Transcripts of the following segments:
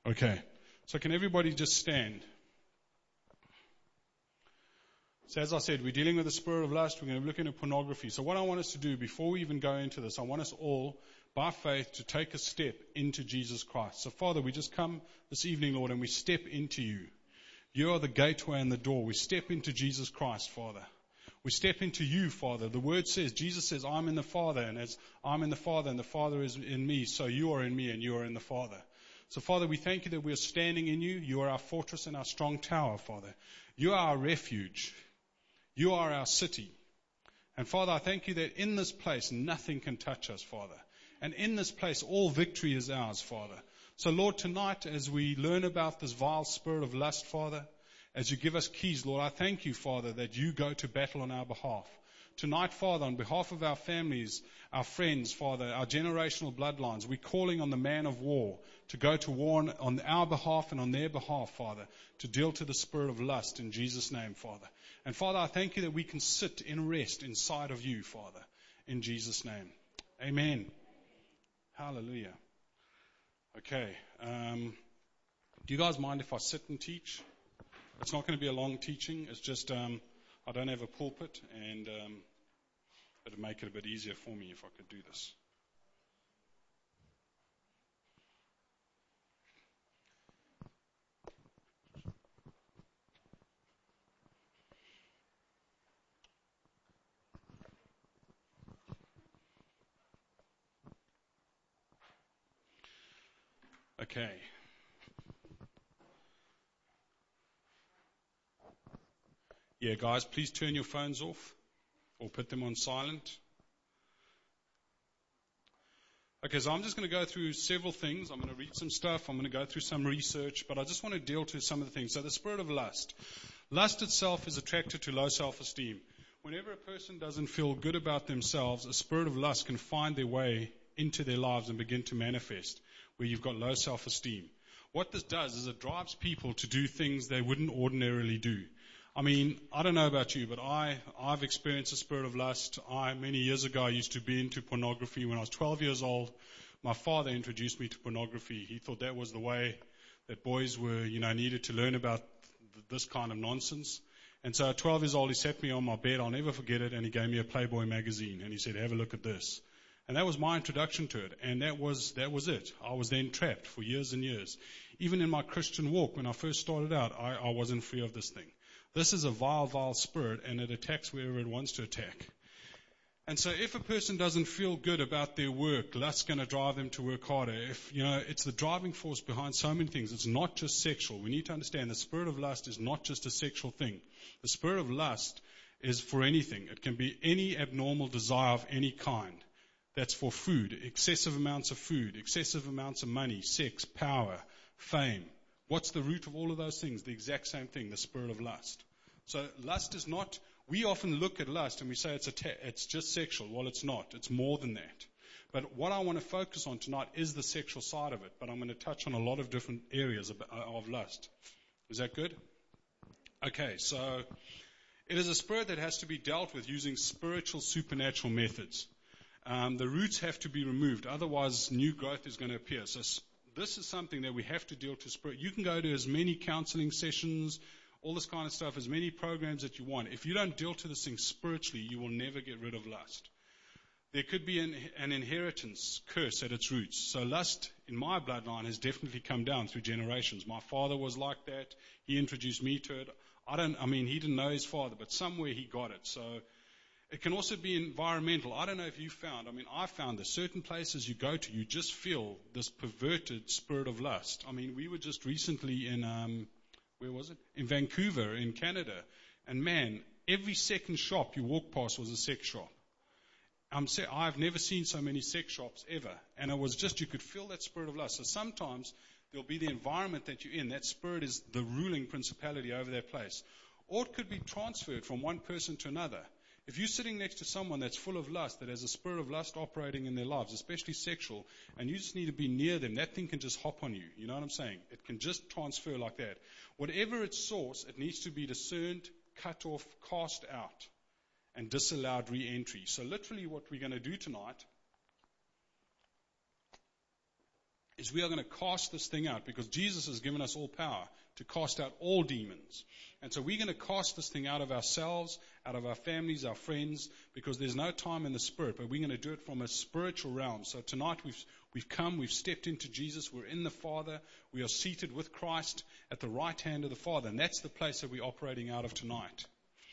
Okay. So can everybody just stand? So as I said, we're dealing with the spirit of lust. We're going to be looking at pornography. So what I want us to do before we even go into this, I want us all, by faith, to take a step into Jesus Christ. So Father, we just come this evening, Lord, and we step into you. You are the gateway and the door. We step into Jesus Christ, Father. We step into you, Father. The word says, Jesus says, I'm in the Father, and as I'm in the Father and the Father is in me, so you are in me and you are in the Father. So Father, we thank you that we are standing in you. You are our fortress and our strong tower, Father. You are our refuge. You are our city. And Father, I thank you that in this place, nothing can touch us, Father. And in this place, all victory is ours, Father. So Lord, tonight, as we learn about this vile spirit of lust, Father, as you give us keys, Lord, I thank you, Father, that you go to battle on our behalf. Tonight, Father, on behalf of our families, our friends, Father, our generational bloodlines, we're calling on the man of war to go to war on our behalf and on their behalf, Father, to deal to the spirit of lust in Jesus' name, Father. And Father, I thank you that we can sit in rest inside of you, Father, in Jesus' name. Amen. Hallelujah. Okay. Do you guys mind if I sit and teach? It's not going to be a long teaching. It's just I don't have a pulpit, and it would make it a bit easier for me if I could do this. Okay. Yeah, guys, please turn your phones off or put them on silent. Okay, so I'm just going to go through several things. I'm going to read some stuff. I'm going to go through some research, but I just want to deal to some of the things. So the spirit of lust. Lust itself is attracted to low self-esteem. Whenever a person doesn't feel good about themselves, a spirit of lust can find their way into their lives and begin to manifest, where you've got low self-esteem. What this does is it drives people to do things they wouldn't ordinarily do. I mean, I don't know about you, but I've experienced the spirit of lust. Many years ago, I used to be into pornography. When I was 12 years old, my father introduced me to pornography. He thought that was the way that boys were, needed to learn about this kind of nonsense. And so at 12 years old, he sat me on my bed. I'll never forget it. And he gave me a Playboy magazine. And he said, have a look at this. And that was my introduction to it. And that was it. I was then trapped for years and years. Even in my Christian walk, when I first started out, I wasn't free of this thing. This is a vile, vile spirit, and it attacks wherever it wants to attack. And so if a person doesn't feel good about their work, lust's going to drive them to work harder. It's the driving force behind so many things. It's not just sexual. We need to understand the spirit of lust is not just a sexual thing. The spirit of lust is for anything. It can be any abnormal desire of any kind. That's for food, excessive amounts of food, excessive amounts of money, sex, power, fame. What's the root of all of those things? The exact same thing, the spirit of lust. So lust is not, we often look at lust and we say it's just sexual. Well, it's not. It's more than that. But what I want to focus on tonight is the sexual side of it. But I'm going to touch on a lot of different areas of lust. Is that good? Okay, so it is a spirit that has to be dealt with using spiritual, supernatural methods. The roots have to be removed. Otherwise, new growth is going to appear. So this is something that we have to deal to spirit. You can go to as many counseling sessions, all this kind of stuff, as many programs that you want. If you don't deal to this thing spiritually, you will never get rid of lust. There could be an inheritance curse at its roots. So lust in my bloodline has definitely come down through generations. My father was like that. He introduced me to it. He didn't know his father, but somewhere he got it. So it can also be environmental. I don't know if you found, I found that certain places you go to, you just feel this perverted spirit of lust. We were just recently in, where was it? In Vancouver, in Canada. And man, every second shop you walk past was a sex shop. I've never seen so many sex shops ever. And it was just, you could feel that spirit of lust. So sometimes there'll be the environment that you're in. That spirit is the ruling principality over that place. Or it could be transferred from one person to another. If you're sitting next to someone that's full of lust, that has a spirit of lust operating in their lives, especially sexual, and you just need to be near them, that thing can just hop on you. You know what I'm saying? It can just transfer like that. Whatever its source, it needs to be discerned, cut off, cast out, and disallowed re-entry. So literally what we're going to do tonight is we are going to cast this thing out, because Jesus has given us all power to cast out all demons. And so we're going to cast this thing out of ourselves, out of our families, our friends, because there's no time in the spirit, but we're going to do it from a spiritual realm. So tonight we've stepped into Jesus, we're in the Father, we are seated with Christ at the right hand of the Father, and that's the place that we're operating out of tonight.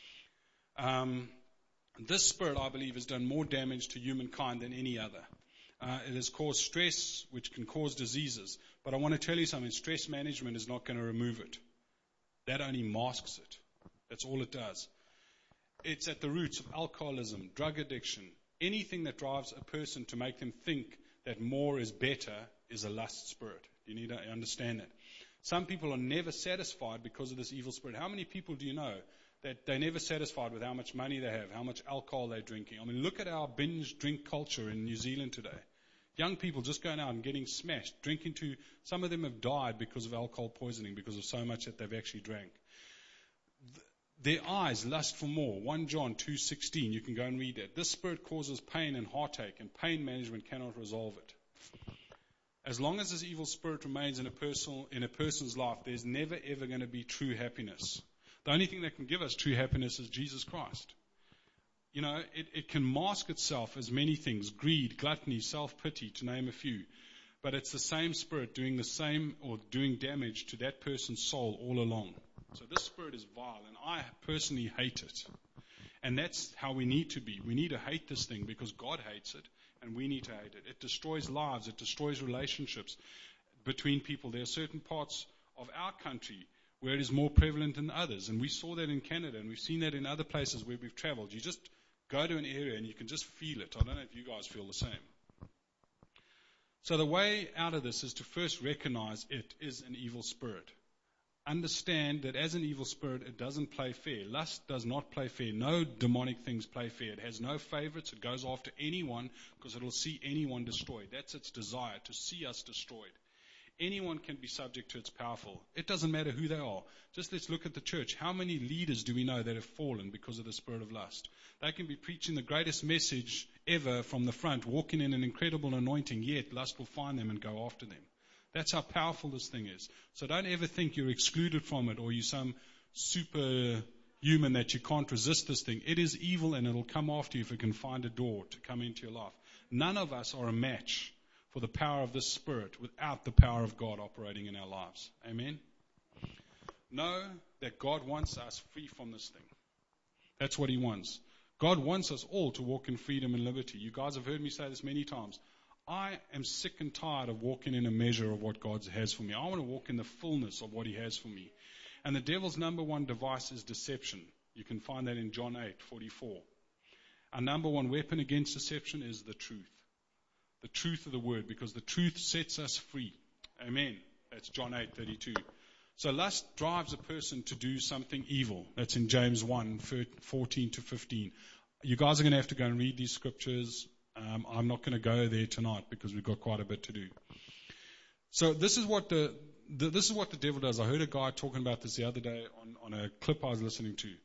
This spirit, I believe, has done more damage to humankind than any other. It has caused stress, which can cause diseases. But I want to tell you something, stress management is not going to remove it. That only masks it. That's all it does. It's at the roots of alcoholism, drug addiction. Anything that drives a person to make them think that more is better is a lust spirit. You need to understand that. Some people are never satisfied because of this evil spirit. How many people do you know that they're never satisfied with how much money they have, how much alcohol they're drinking? I mean, look at our binge drink culture in New Zealand today. Young people just going out and getting smashed, drinking to, some of them have died because of alcohol poisoning, because of so much that they've actually drank. Their eyes lust for more. 1 John 2:16, you can go and read that. This spirit causes pain and heartache, and pain management cannot resolve it. As long as this evil spirit remains in a person's life, there's never ever going to be true happiness. The only thing that can give us true happiness is Jesus Christ. You know, it can mask itself as many things: greed, gluttony, self-pity, to name a few. But it's the same spirit doing the same or doing damage to that person's soul all along. So this spirit is vile, and I personally hate it. And that's how we need to be. We need to hate this thing because God hates it, and we need to hate it. It destroys lives. It destroys relationships between people. There are certain parts of our country where it is more prevalent than others. And we saw that in Canada, and we've seen that in other places where we've traveled. You just go to an area and you can just feel it. I don't know if you guys feel the same. So the way out of this is to first recognize it is an evil spirit. Understand that as an evil spirit, it doesn't play fair. Lust does not play fair. No demonic things play fair. It has no favorites. It goes after anyone because it will see anyone destroyed. That's its desire, to see us destroyed. Anyone can be subject to its powerful. It doesn't matter who they are. Just let's look at the church. How many leaders do we know that have fallen because of the spirit of lust? They can be preaching the greatest message ever from the front, walking in an incredible anointing, yet lust will find them and go after them. That's how powerful this thing is. So don't ever think you're excluded from it or you're some superhuman that you can't resist this thing. It is evil, and it'll come after you if it can find a door to come into your life. None of us are a match for the power of this spirit without the power of God operating in our lives. Amen? Know that God wants us free from this thing. That's what He wants. God wants us all to walk in freedom and liberty. You guys have heard me say this many times. I am sick and tired of walking in a measure of what God has for me. I want to walk in the fullness of what He has for me. And the devil's number one device is deception. You can find that in John 8:44. Our number one weapon against deception is the truth. The truth of the word, because the truth sets us free. Amen. That's John 8:32. So lust drives a person to do something evil. That's in James 1:14-15. You guys are going to have to go and read these scriptures. I'm not going to go there tonight because we've got quite a bit to do. So this is what the devil does. I heard a guy talking about this the other day on a clip I was listening to.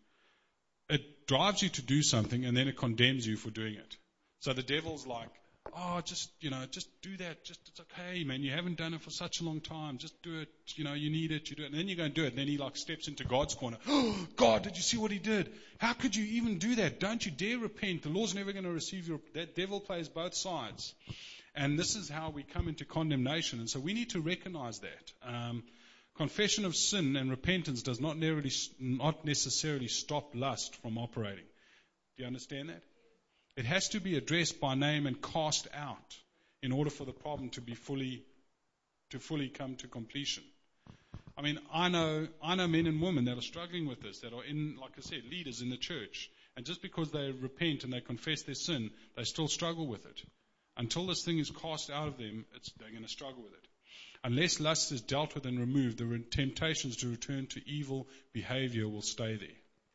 It drives you to do something, and then it condemns you for doing it. So the devil's like, just do that. It's okay, man. You haven't done it for such a long time. Just do it. You need it. You do it. And then you go and do it. And then he steps into God's corner. Oh, God, did you see what he did? How could you even do that? Don't you dare repent. The Lord's never going to receive your... That devil plays both sides. And this is how we come into condemnation. And so we need to recognize that. Confession of sin and repentance does not necessarily stop lust from operating. Do you understand that? It has to be addressed by name and cast out in order for the problem to fully come to completion. I mean, I know men and women that are struggling with this, that are like I said, leaders in the church. And just because they repent and they confess their sin, they still struggle with it. Until this thing is cast out of them, they're going to struggle with it. Unless lust is dealt with and removed, the temptations to return to evil behavior will stay there.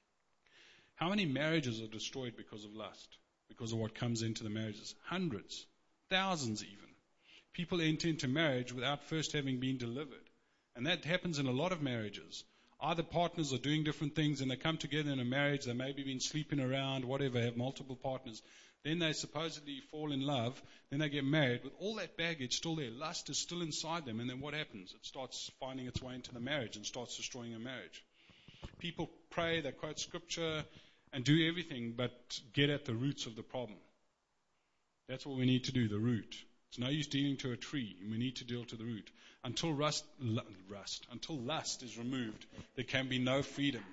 How many marriages are destroyed because of lust? Because of what comes into the marriages? Hundreds, thousands even. People enter into marriage without first having been delivered. And that happens in a lot of marriages. Either partners are doing different things and they come together in a marriage, they maybe been sleeping around, whatever, have multiple partners. Then they supposedly fall in love. Then they get married with all that baggage still there. Lust is still inside them. And then what happens? It starts finding its way into the marriage and starts destroying a marriage. People pray, they quote scripture and do everything but get at the roots of the problem. That's what we need to do, the root. It's no use dealing to a tree. We need to deal to the root. Until until lust is removed, there can be no freedom.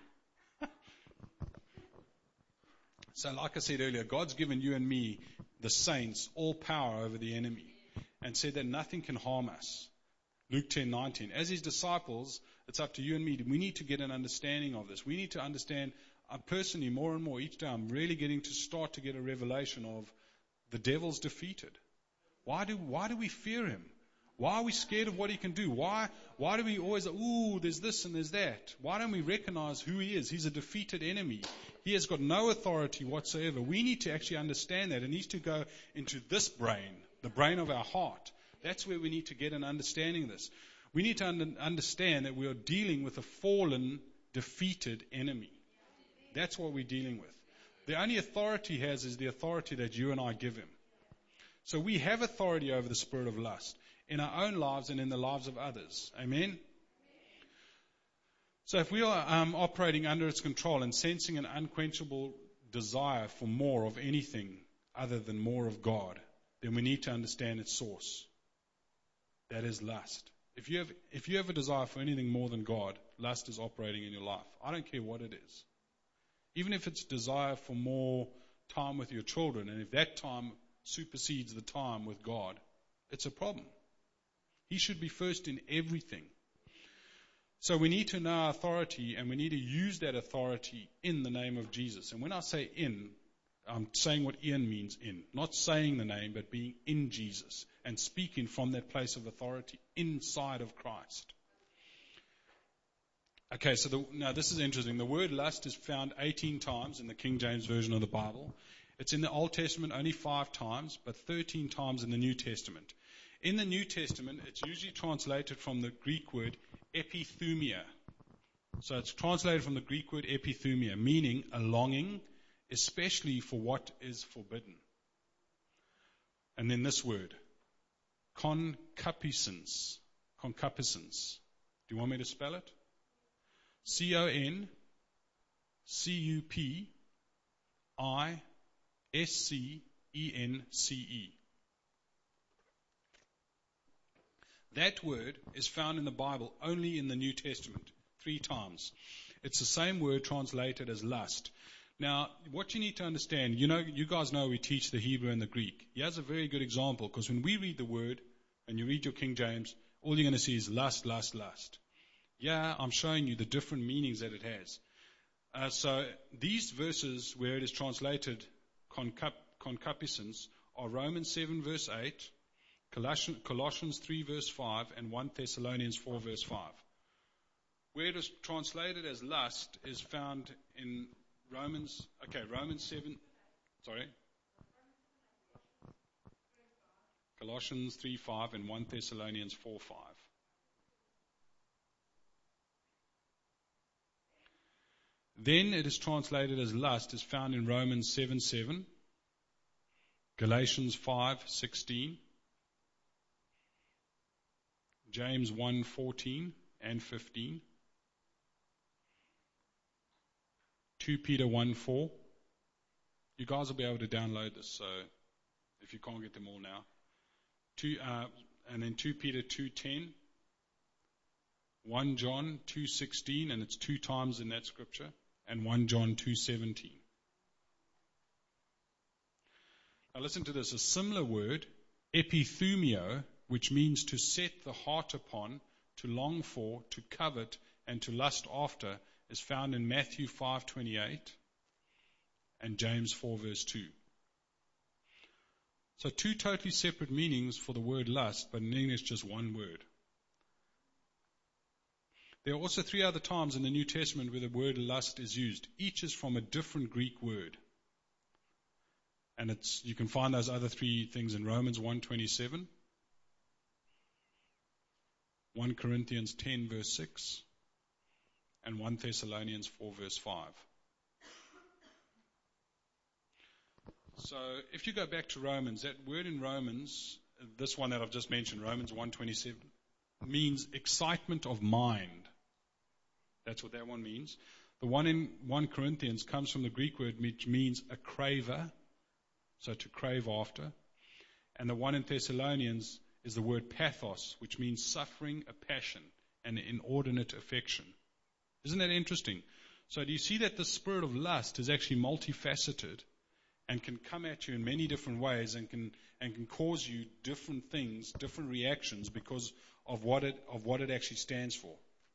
So like I said earlier, God's given you and me, the saints, all power over the enemy and said that nothing can harm us. Luke 10:19. As his disciples, it's up to you and me. We need to get an understanding of this. We need to understand, personally, more and more each day, I'm really getting to start to get a revelation of the devil's defeated. Why do we fear him? Why are we scared of what he can do? Why do we always, there's this and there's that? Why don't we recognize who he is? He's a defeated enemy. He has got no authority whatsoever. We need to actually understand that. It needs to go into this brain, the brain of our heart. That's where we need to get an understanding of this. We need to understand that we are dealing with a fallen, defeated enemy. That's what we're dealing with. The only authority he has is the authority that you and I give him. So we have authority over the spirit of lust in our own lives and in the lives of others. Amen? So if we are operating under its control and sensing an unquenchable desire for more of anything other than more of God, then we need to understand its source. That is lust. If you have a desire for anything more than God, lust is operating in your life. I don't care what it is. Even if it's desire for more time with your children, and if that time supersedes the time with God, it's a problem. He should be first in everything. So we need to know our authority, and we need to use that authority in the name of Jesus. And when I say in, I'm saying what in means in. Not saying the name, but being in Jesus and speaking from that place of authority inside of Christ. Okay, so now this is interesting. The word lust is found 18 times in the King James Version of the Bible. It's in the Old Testament only 5 times, but 13 times in the New Testament. In the New Testament, it's usually translated from the Greek word epithumia. So it's translated from the Greek word epithumia, meaning a longing, especially for what is forbidden. And then this word, concupiscence. Concupiscence. Do you want me to spell it? CONCUPISCENCE. That word is found in the Bible only in the New Testament, 3 times. It's the same word translated as lust. Now, what you need to understand, you guys know we teach the Hebrew and the Greek. Here's a very good example, because when we read the word, and you read your King James, all you're going to see is lust, lust, lust. Yeah, I'm showing you the different meanings that it has. So these verses where it is translated concupiscence are Romans 7 verse 8, Colossians 3 verse 5, and 1 Thessalonians 4 verse 5. Where it is translated as lust is found in Romans 7, Colossians 3 5 and 1 Thessalonians 4 5. Then it is translated as lust is found in Romans 7 7, Galatians 5 16, James 1 14 and 15, 2 Peter 1 4. You guys will be able to download this, so if you can't get them all now. And then 2 Peter 2:10, 1 John 2:16, and it's 2 times in that scripture, and 1 John 2:17. Now listen to this. A similar word, epithumio, which means to set the heart upon, to long for, to covet, and to lust after, is found in Matthew 5:28 and James 4 verse 2. So 2 totally separate meanings for the word lust, but in English just one word. There are also 3 other times in the New Testament where the word lust is used. Each is from a different Greek word. And you can find those other 3 things in Romans 1:27, 1 Corinthians 10 verse 6, and 1 Thessalonians 4 verse 5. So if you go back to Romans, that word in Romans, this one that I've just mentioned, Romans 1:27, means excitement of mind. That's what that one means. The one in 1 Corinthians comes from the Greek word which means a craver, so to crave after. And the one in Thessalonians is the word pathos, which means suffering, a passion, and an inordinate affection. Isn't that interesting? So do you see that the spirit of lust is actually multifaceted and can come at you in many different ways and can cause you different things, different reactions because of what it actually stands for?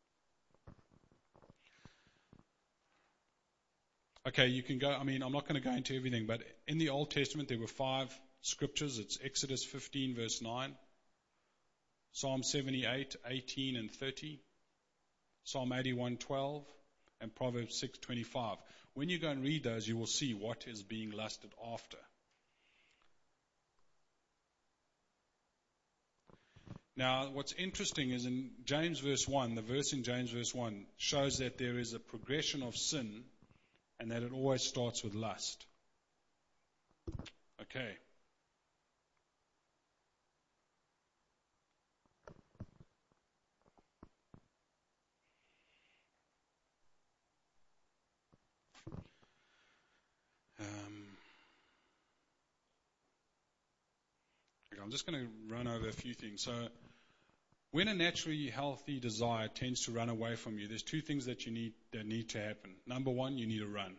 Okay, you can go, I'm not going to go into everything, but in the Old Testament there were 5 scriptures. It's Exodus 15 verse 9, Psalm 78, 18 and 30, Psalm 81:12, and Proverbs 6:25. When you go and read those, you will see what is being lusted after. Now, what's interesting is in James verse 1, the verse in James verse 1 shows that there is a progression of sin and that it always starts with lust. Okay. I'm just going to run over a few things. So, when a naturally healthy desire tends to run away from you, there's 2 things that need to happen. Number 1, you need to run.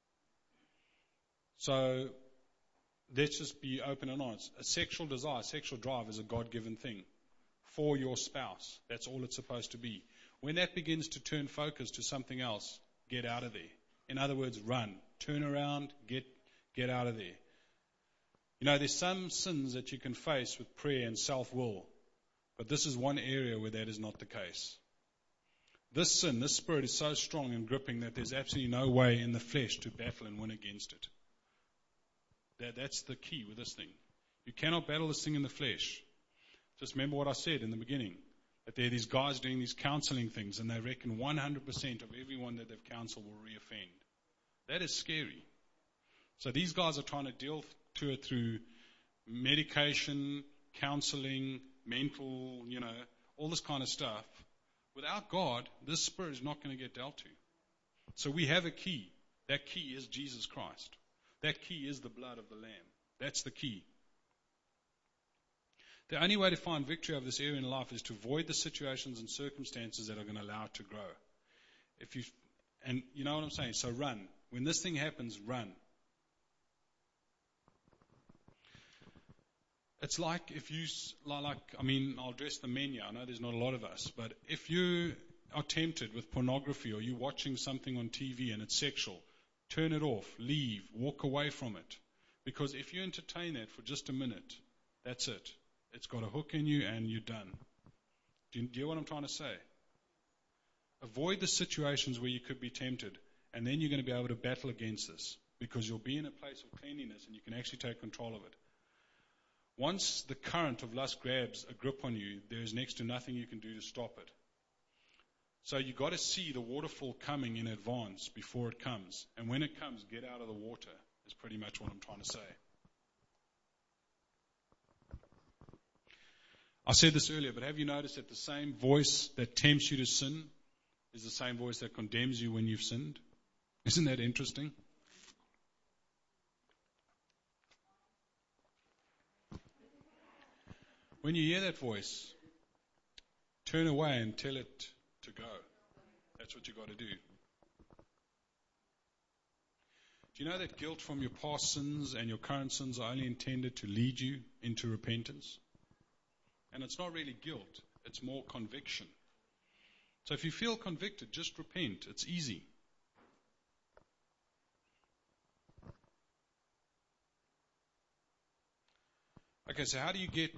So, let's just be open and honest. A sexual desire, sexual drive is a God-given thing for your spouse. That's all it's supposed to be. When that begins to turn focus to something else, get out of there. In other words, run. Turn around, get out of there. You know, there's some sins that you can face with prayer and self-will, but this is one area where that is not the case. This sin, this spirit is so strong and gripping that there's absolutely no way in the flesh to battle and win against it. That's the key with this thing. You cannot battle this thing in the flesh. Just remember what I said in the beginning, that there are these guys doing these counseling things, and they reckon 100% of everyone that they've counseled will reoffend. That is scary. So these guys are trying to deal to it through medication, counseling, mental, all this kind of stuff. Without God, this spirit is not going to get dealt to. So we have a key. That key is Jesus Christ. That key is the blood of the Lamb. That's the key. The only way to find victory over this area in life is to avoid the situations and circumstances that are going to allow it to grow. And you know what I'm saying? So run. When this thing happens, run. It's like I'll address the men here. I know there's not a lot of us, but if you are tempted with pornography or you're watching something on TV and it's sexual, turn it off, leave, walk away from it. Because if you entertain that for just a minute, that's it. It's got a hook in you and you're done. Do you hear what I'm trying to say? Avoid the situations where you could be tempted, and then you're going to be able to battle against this, because you'll be in a place of cleanliness and you can actually take control of it. Once the current of lust grabs a grip on you, there is next to nothing you can do to stop it. So you've got to see the waterfall coming in advance before it comes. And when it comes, get out of the water, is pretty much what I'm trying to say. I said this earlier, but have you noticed that the same voice that tempts you to sin is the same voice that condemns you when you've sinned? Isn't that interesting? When you hear that voice, turn away and tell it to go. That's what you've got to do. Do you know that guilt from your past sins and your current sins are only intended to lead you into repentance? And it's not really guilt, it's more conviction. So if you feel convicted, just repent. It's easy. Okay, so how do you get,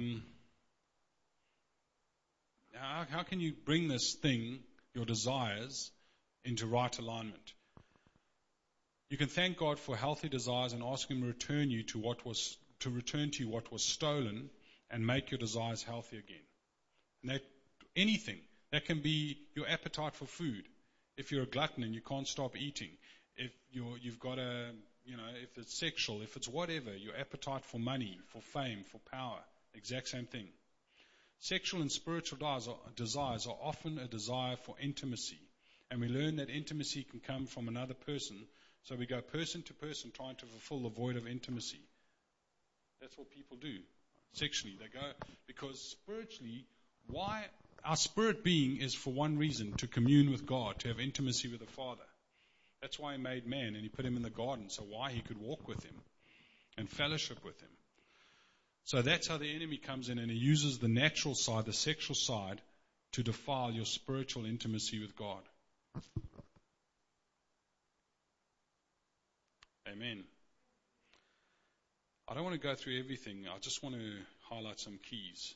how can you bring this thing, your desires, into right alignment? You can thank God for healthy desires and ask Him to return to you what was stolen and make your desires healthy again. And anything. That can be your appetite for food. If you're a glutton and you can't stop eating. If you've got a if it's sexual, if it's whatever, your appetite for money, for fame, for power, exact same thing. Sexual and spiritual desires are often a desire for intimacy. And we learn that intimacy can come from another person. So we go person to person trying to fulfill the void of intimacy. That's what people do. Sexually, they go, because spiritually, why our spirit being is for one reason, to commune with God, to have intimacy with the Father. That's why He made man and He put him in the garden, so why He could walk with him and fellowship with him. So that's how the enemy comes in, and he uses the natural side, the sexual side, to defile your spiritual intimacy with God. Amen. I don't want to go through everything. I just want to highlight some keys.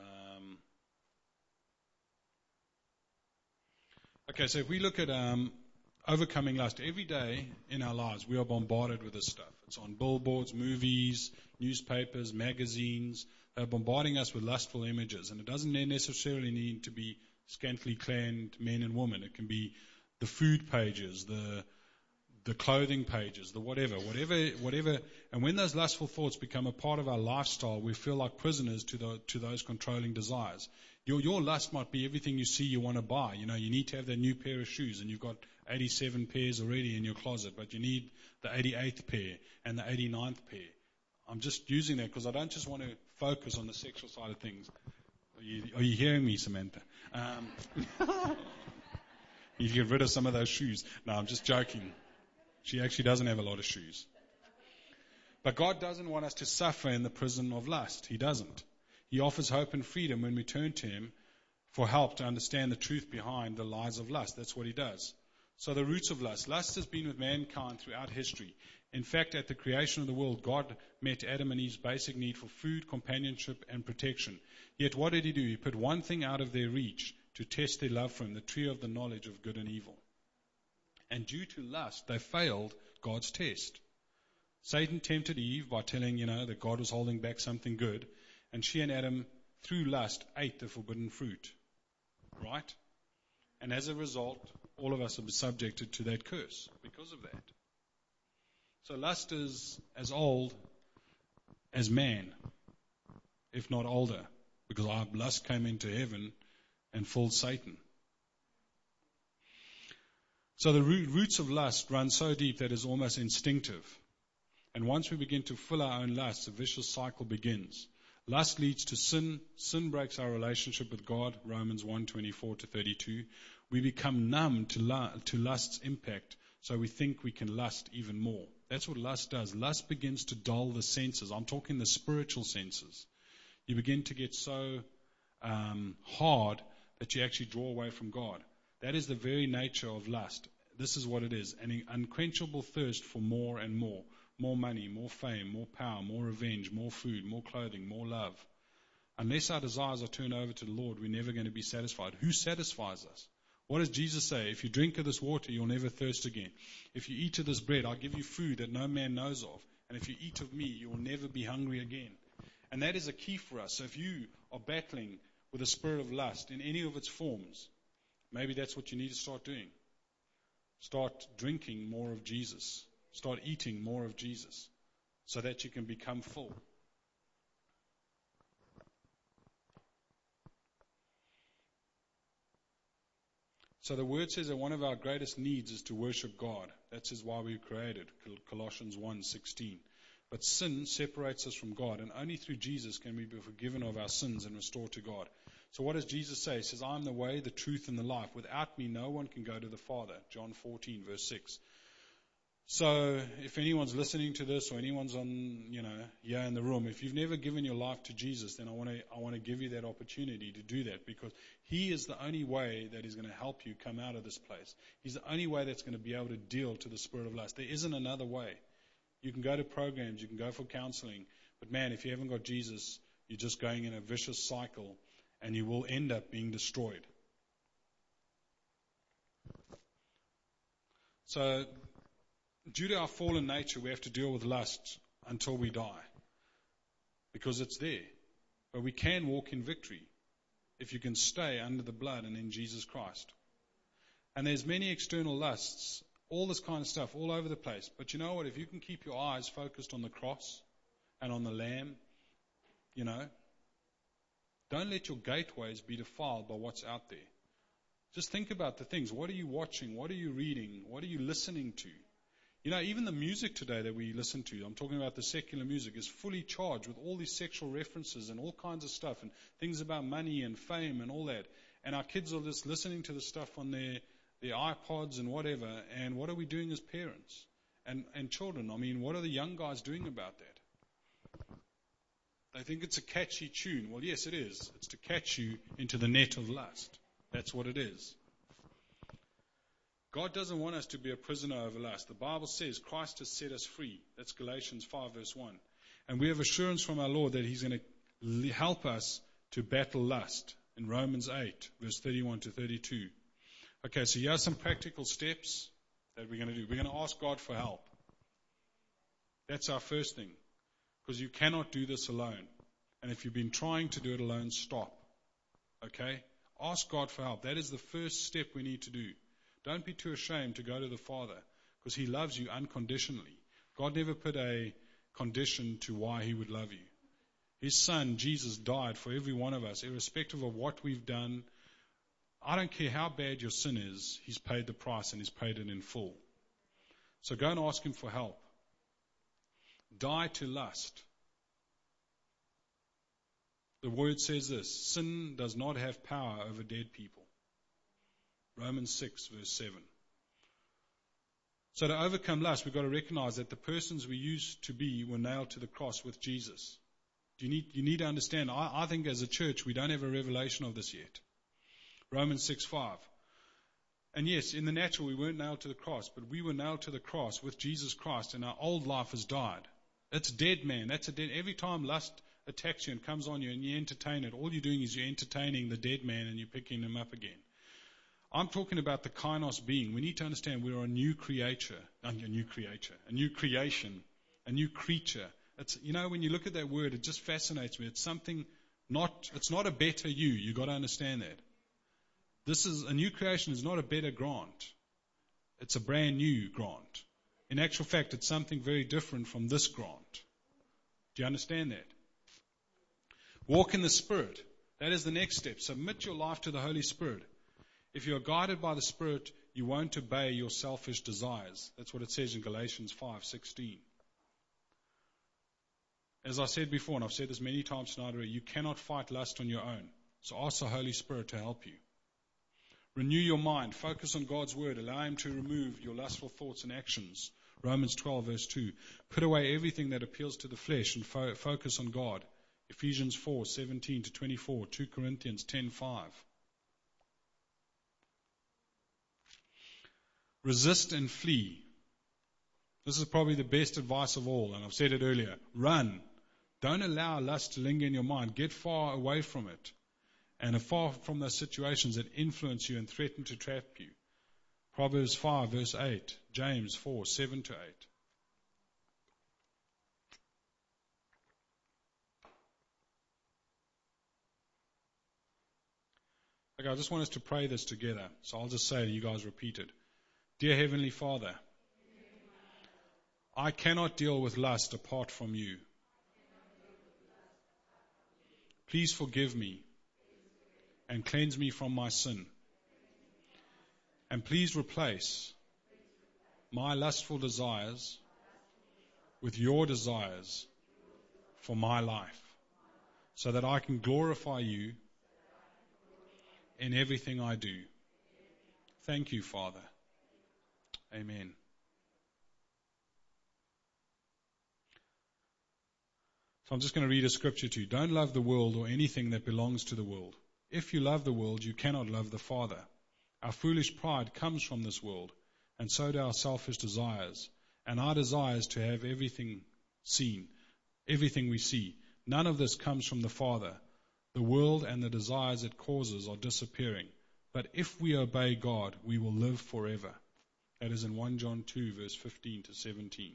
Okay, so if we look at overcoming lust, every day in our lives we are bombarded with this stuff. It's on billboards, movies, newspapers, magazines. They're bombarding us with lustful images, and it doesn't necessarily need to be scantily clad men and women. It can be the food pages, the clothing pages, the whatever. And when those lustful thoughts become a part of our lifestyle, we feel like prisoners to those controlling desires. Your lust might be everything you see you want to buy. You need to have that new pair of shoes, and you've got 87 pairs already in your closet, but you need the 88th pair and the 89th pair. I'm just using that because I don't just want to focus on the sexual side of things. Are you hearing me, Samantha? You get rid of some of those shoes. No, I'm just joking. She actually doesn't have a lot of shoes. But God doesn't want us to suffer in the prison of lust. He doesn't. He offers hope and freedom when we turn to Him for help to understand the truth behind the lies of lust. That's what He does. So the roots of lust. Lust has been with mankind throughout history. In fact, at the creation of the world, God met Adam and Eve's basic need for food, companionship, and protection. Yet what did He do? He put one thing out of their reach to test their love for Him, the tree of the knowledge of good and evil. And due to lust, they failed God's test. Satan tempted Eve by telling, that God was holding back something good, and she and Adam, through lust, ate the forbidden fruit. Right? And as a result, all of us are subjected to that curse because of that. So lust is as old as man, if not older, because our lust came into heaven and filled Satan. So the roots of lust run so deep that it's almost instinctive. And once we begin to fill our own lust, a vicious cycle begins. Lust leads to sin. Sin breaks our relationship with God, Romans 1:24-32. We become numb to lust's impact, so we think we can lust even more. That's what lust does. Lust begins to dull the senses. I'm talking the spiritual senses. You begin to get so hard that you actually draw away from God. That is the very nature of lust. This is what it is, an unquenchable thirst for more and more. More money, more fame, more power, more revenge, more food, more clothing, more love. Unless our desires are turned over to the Lord, we're never going to be satisfied. Who satisfies us? What does Jesus say? If you drink of this water, you'll never thirst again. If you eat of this bread, I'll give you food that no man knows of. And if you eat of me, you will never be hungry again. And that is a key for us. So if you are battling with a spirit of lust in any of its forms, maybe that's what you need to start doing. Start drinking more of Jesus. Start eating more of Jesus so that you can become full. So the word says that one of our greatest needs is to worship God. That is why we were created, Colossians 1:16. But sin separates us from God, and only through Jesus can we be forgiven of our sins and restored to God. So what does Jesus say? He says, I am the way, the truth, and the life. Without me, no one can go to the Father. John 14:6. So if anyone's listening to this or anyone's on, here in the room, if you've never given your life to Jesus, then I want to give you that opportunity to do that, because He is the only way that is going to help you come out of this place. He's the only way that's going to be able to deal to the spirit of lust. There isn't another way. You can go to programs, you can go for counseling, but man, if you haven't got Jesus, you're just going in a vicious cycle and you will end up being destroyed. So due to our fallen nature, we have to deal with lust until we die, because it's there. But we can walk in victory if you can stay under the blood and in Jesus Christ. And there's many external lusts all this kind of stuff all over the place. But you know what? If you can keep your eyes focused on the cross and on the Lamb, don't let your gateways be defiled by what's out there. Just think about the things. What are you watching? What are you reading? What are you listening to? Even the music today that we listen to, I'm talking about the secular music, is fully charged with all these sexual references and all kinds of stuff and things about money and fame and all that. And our kids are just listening to the stuff on their iPods and whatever. And what are we doing as parents and children? What are the young guys doing about that? They think it's a catchy tune. Well, yes, it is. It's to catch you into the net of lust. That's what it is. God doesn't want us to be a prisoner over lust. The Bible says Christ has set us free. That's Galatians 5 verse 1. And we have assurance from our Lord that He's going to help us to battle lust in Romans 8 verse 31 to 32. Okay, so here are some practical steps that we're going to do. We're going to ask God for help. That's our first thing. Because you cannot do this alone. And if you've been trying to do it alone, stop. Okay? Ask God for help. That is the first step we need to do. Don't be too ashamed to go to the Father, because He loves you unconditionally. God never put a condition to why He would love you. His Son, Jesus, died for every one of us, irrespective of what we've done. I don't care how bad your sin is, He's paid the price and He's paid it in full. So go and ask Him for help. Die to lust. The Word says this: sin does not have power over dead people. Romans 6 verse 7. So to overcome lust, we've got to recognize that the persons we used to be were nailed to the cross with Jesus. You need to understand, I think as a church we don't have a revelation of this yet. Romans 6:5. And yes, in the natural we weren't nailed to the cross, but we were nailed to the cross with Jesus Christ, and our old life has died. It's dead, man. That's a dead. Every time lust attacks you and comes on you and you entertain it, all you're doing is you're entertaining the dead man and you're picking him up again. I'm talking about the kainos being. We need to understand we are a new creature, a new creation, a new creature. It's, when you look at that word, it just fascinates me. It's not a better you. You've got to understand that. This is a new creation is not a better grant. It's a brand new grant. In actual fact, it's something very different from this grant. Do you understand that? Walk in the Spirit. That is the next step. Submit your life to the Holy Spirit. If you are guided by the Spirit, you won't obey your selfish desires. That's what it says in Galatians 5:16. As I said before, and I've said this many times tonight already, you cannot fight lust on your own. So ask the Holy Spirit to help you. Renew your mind. Focus on God's Word. Allow Him to remove your lustful thoughts and actions. Romans 12 verse 2. Put away everything that appeals to the flesh and focus on God. Ephesians 4:17 to 24. 2 Corinthians 10:5. Resist and flee. This is probably the best advice of all, and I've said it earlier. Run. Don't allow lust to linger in your mind. Get far away from it. And far from those situations that influence you and threaten to trap you. Proverbs 5 verse 8. James 4:7 to 8. Okay, I just want us to pray this together. So I'll just say it, you guys repeat it. Dear Heavenly Father, I cannot deal with lust apart from you. Please forgive me and cleanse me from my sin. And please replace my lustful desires with your desires for my life, so that I can glorify you in everything I do. Thank you, Father. Amen. So I'm just going to read a scripture to you. Don't love the world or anything that belongs to the world. If you love the world, you cannot love the Father. Our foolish pride comes from this world, and so do our selfish desires. And our desires to have everything seen, everything we see. None of this comes from the Father. The world and the desires it causes are disappearing. But if we obey God, we will live forever. That is in 1 John 2, verse 15 to 17.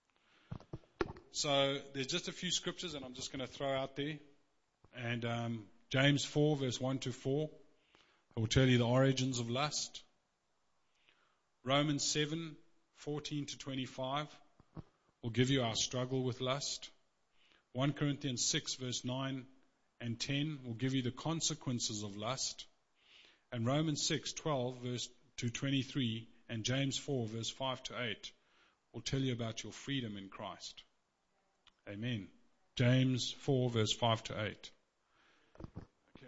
So there's just a few scriptures that I'm just going to throw out there. And James 4, verse 1 to 4. I will tell you the origins of lust. Romans 7, 14 to 25 will give you our struggle with lust. 1 Corinthians 6 verse 9 and 10 will give you the consequences of lust. And Romans 6, 12 verse to 23 and James 4 verse 5 to 8 will tell you about your freedom in Christ. Amen. James 4 verse 5 to 8. Okay.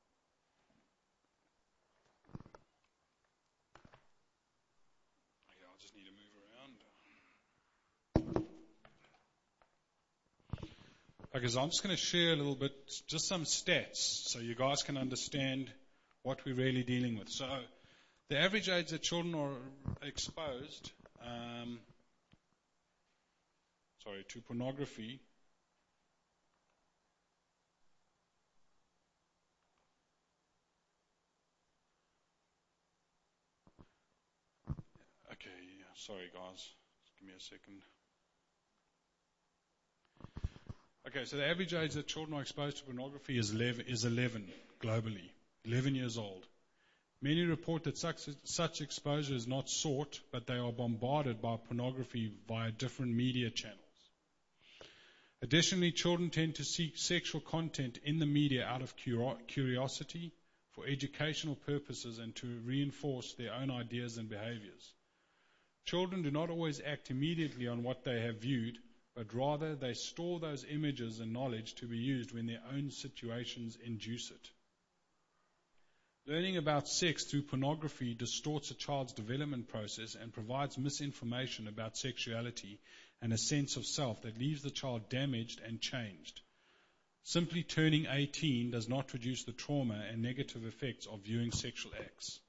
Yeah, I just need to move around. Okay, so I'm just going to share a little bit, just some stats, so you guys can understand what we're really dealing with. So, the average age that children are exposed, to pornography. Okay, sorry guys, just give me a second. Okay, so the average age that children are exposed to pornography is 11 globally, 11 years old. Many report that such exposure is not sought, but they are bombarded by pornography via different media channels. Additionally, children tend to seek sexual content in the media out of curiosity, for educational purposes, and to reinforce their own ideas and behaviors. Children do not always act immediately on what they have viewed, but rather they store those images and knowledge to be used when their own situations induce it. Learning about sex through pornography distorts a child's development process and provides misinformation about sexuality and a sense of self that leaves the child damaged and changed. Simply turning 18 does not reduce the trauma and negative effects of viewing sexual acts.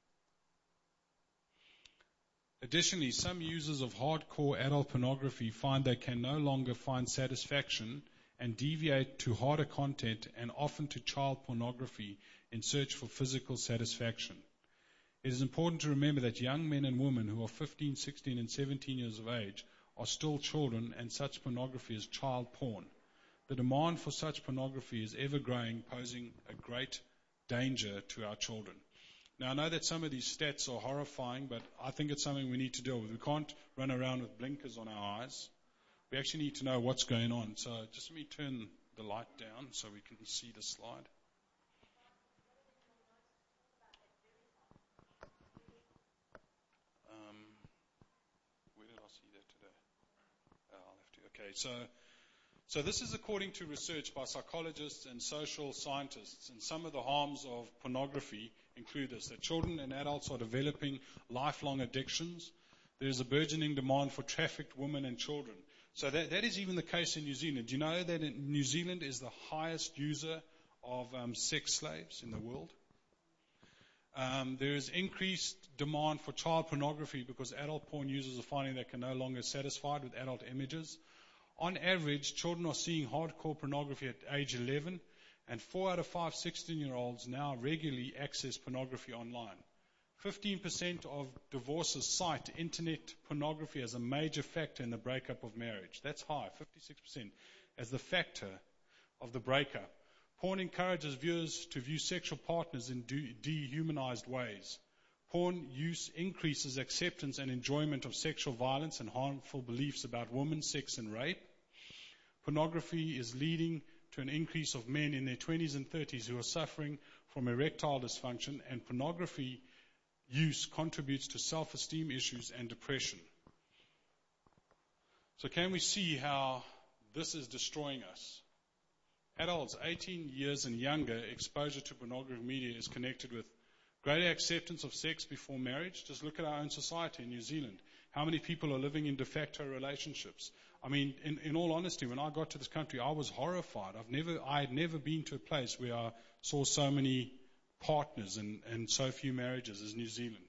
Additionally, some users of hardcore adult pornography find they can no longer find satisfaction and deviate to harder content and often to child pornography in search for physical satisfaction. It is important to remember that young men and women who are 15, 16, and 17 years of age are still children, and such pornography is child porn. The demand for such pornography is ever growing, posing a great danger to our children. Now, I know that some of these stats are horrifying, but I think it's something we need to deal with. We can't run around with blinkers on our eyes. We actually need to know what's going on. So just let me turn the light down so we can see the slide. Where did I see that today? I'll have to. Okay, so this is according to research by psychologists and social scientists, and some of the harms of pornography include this, that children and adults are developing lifelong addictions. There is a burgeoning demand for trafficked women and children. So that is even the case in New Zealand. Do you know that New Zealand is the highest user of sex slaves in the world? There is increased demand for child pornography because adult porn users are finding they can no longer satisfied with adult images. On average, children are seeing hardcore pornography at age 11, and 4 out of 5 16-year-olds now regularly access pornography online. 15% of divorces cite internet pornography as a major factor in the breakup of marriage. That's high, 56%, as the factor of the breakup. Porn encourages viewers to view sexual partners in dehumanized ways. Porn use increases acceptance and enjoyment of sexual violence and harmful beliefs about women, sex, and rape. Pornography is leading to an increase of men in their 20s and 30s who are suffering from erectile dysfunction, and pornography use contributes to self-esteem issues and depression. So can we see how this is destroying us? Adults 18 years and younger, exposure to pornographic media is connected with greater acceptance of sex before marriage. Just look at our own society in New Zealand. How many people are living in de facto relationships? I mean, in all honesty, when I got to this country, I was horrified. I had never been to a place where I saw so many partners and so few marriages as New Zealand.